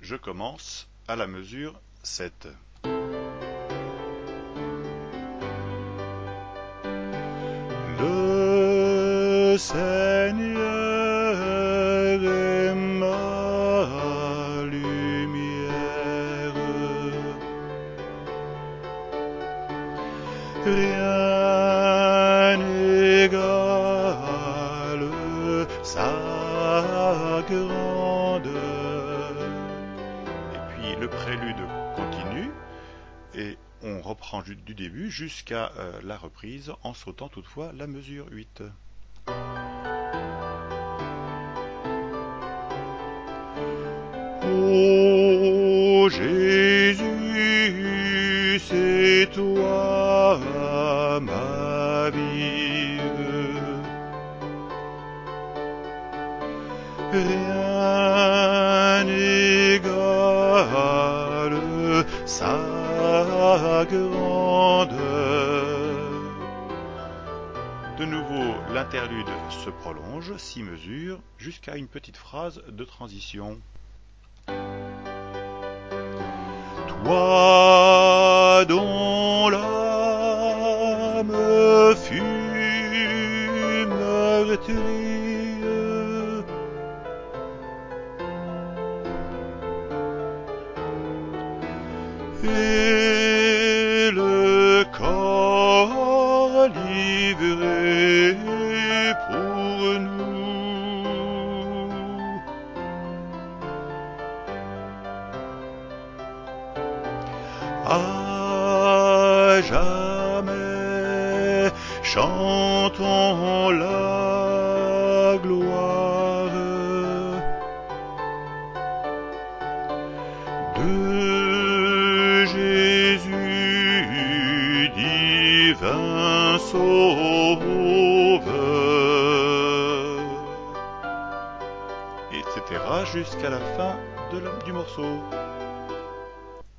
Je commence à la mesure 7. Le Seigneur est ma lumière, rien n'égale sa grandeur. Et puis le prélude continue et on reprend du début jusqu'à la reprise en sautant toutefois la mesure 8. Ô Jésus, c'est toi ma vie. Rien n'égale sa grandeur. De nouveau, l'interlude se prolonge, 6 mesures, jusqu'à une petite phrase de transition. Toi dont l'âme fut meurtrie, et le corps livré pour nous, à jamais chantons la gloire de Jésus, divin Sauveur, etc. jusqu'à la fin du morceau.